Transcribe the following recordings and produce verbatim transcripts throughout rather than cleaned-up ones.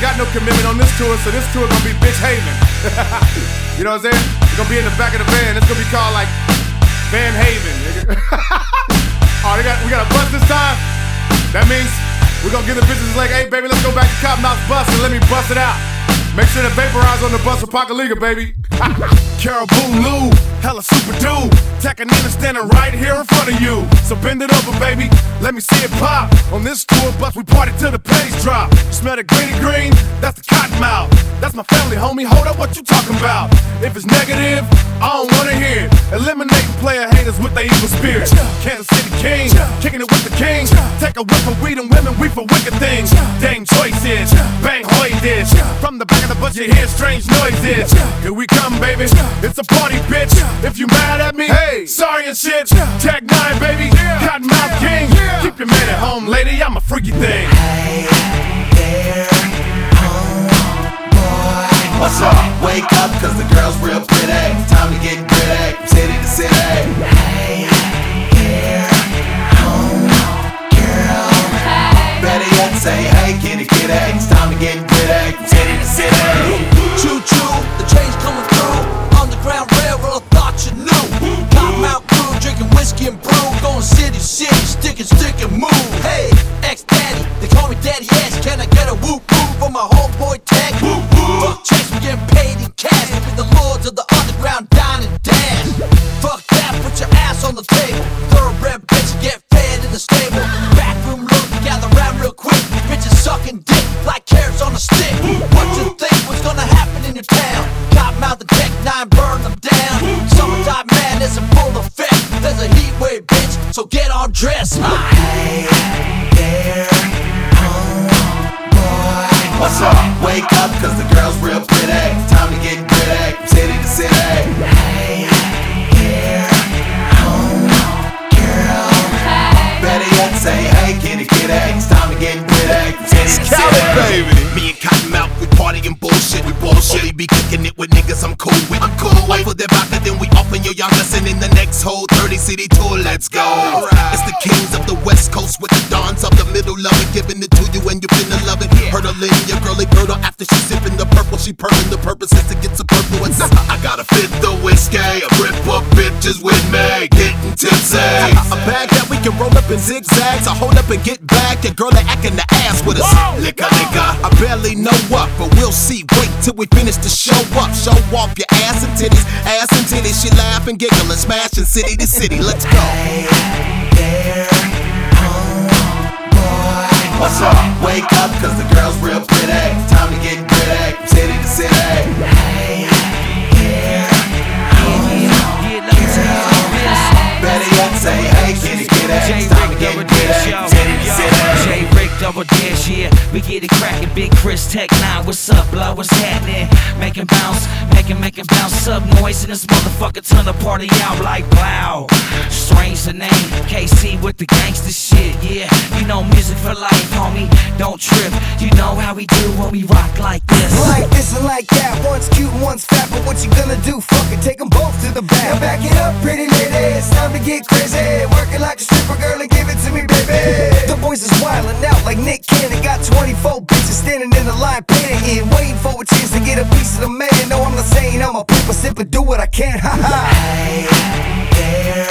ain't got no commitment on this tour, so this tour gonna be bitch haven. You know what I'm saying? It's gonna be in the back of the van. It's gonna be called like Van Haven, nigga. Oh, they got, we got a bus this time? That means we're gonna give the bitches like, hey baby, let's go back to Cottonmouth's bus and let me bust it out. Make sure the vaporize on the bus for Pacaliga, baby. Caribou Lou, hella super dude. Takanina standing right here in front of you. So bend it over, baby, let me see it pop. On this tour bus, we party till the pennies drop. You smell the greeny green? That's the Cottonmouth. That's my family, homie, hold up, what you talking about? If it's negative, I don't wanna hear it. Eliminating player haters with their evil spirit. Kansas City King, kicking it with the king. Take a whiff of weed and women, we for wicked things. Dame choices, bang hoy dish. From the back of the bus you hear strange noises. Here we come, baby, it's a party, bitch. If you mad at me, hey, sorry and shit. Tag nine, baby, Cottonmouth King. Keep your man at home, lady, I'm a freaky thing. Hey there, homeboy. What's up? Wake up, cause the girl's real pretty. Time to get gritty, from city to city. Hey there, homegirl. Better yet say, hey kitty kitty. It's time to get gritty, from city to city. Choo choo, the train's coming through. Underground railroad, thought you knew. Cottonmouth crew, drinking whiskey and brew. Going city to city, stick and stick and move. Hey, ex-daddy, they call me Daddy Ass. Can I get a whoop whoop for my homeboy Tag? Whoop whoop. Fuck checks, we getting paid in cash. We be the lords of the underground, dine and dash. Fuck that, put your ass on the table. Thoroughbred bitch, get fed in the stable. Backroom look, gather round real quick. Bitches sucking dick like carrots on a stick. What you think was gonna happen in your town? Cottonmouth and Tech nine, burn them down. Summertime madness in full effect. There's a heat wave, bitch, so get all dressed. Hey there, homeboy. What's up? Wake up, cause the girl's real pretty. Time to get gritty, from city to city. Hey there, homegirl. Better yet say, hey kitty kitty. It's time to get gritty, from city to city. Baby. Me and Cottonmouth, we party and bullshit. We bullshit. Only be kicking it with niggas I'm cool with. I'm cool with. For their vodka, then we open your young lesson in the next whole thirty city tour. Let's go. Right. It's the kings of the West Coast with the dons of the middle of it, giving it to you and you finna love it. Yeah. Hurdling your girly girdle after she sipping the purple. She purring the purpose is to get some purple. And I gotta fit the whiskey, a grip of bitches with me, getting tipsy. A bag that we can roll up in zigzags. I hold up and get back. Your girl that acting the ass with us. Liquor, liquor. I barely know what, but we'll see. Wait till we finish the show up. Show off your ass and titties, ass and titties. She laugh and giggle and smashing city to city. Let's go. Hey there, homeboy. What's up? Wake up, cause the girl's real pretty. Time to get gritty, from city to city. Hey there, homegirl. Better yet say, hey kitty kitty. It's time to get gritty, from city to city. Double dash, yeah, we get it crackin'. Big Chris Tech nine, what's up, blood, what's happening? Making bounce, making, making bounce up noise in this motherfucker, turn the party out like wow. Strange the name, K C with the gangster shit, yeah. You know music for life, homie, don't trip. You know how we do when we rock like this. Like this and like that, one's cute and one's fat, but what you gonna do? Fuck it, take them both to the back. Now back it up, pretty lady, it's time to get crazy. Working like a stripper, girl, and give it to me, baby. The boys is wildin' out like Nick Cannon. Got twenty-four bitches standing in the line, panicking, waiting for a chance to get a piece of the man. No, I'm not saying I'm a paper sipper, do what I can, ha ha. Hey there,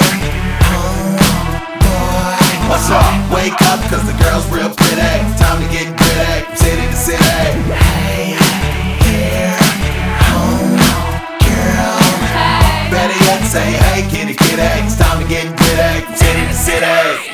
homeboy. What's up? Wake up, cause the girl's real pretty. Time to get gritty, from city to city. Hey there, homegirl. Better yet say, hey kitty kitty. It's time to get gritty, from city to city.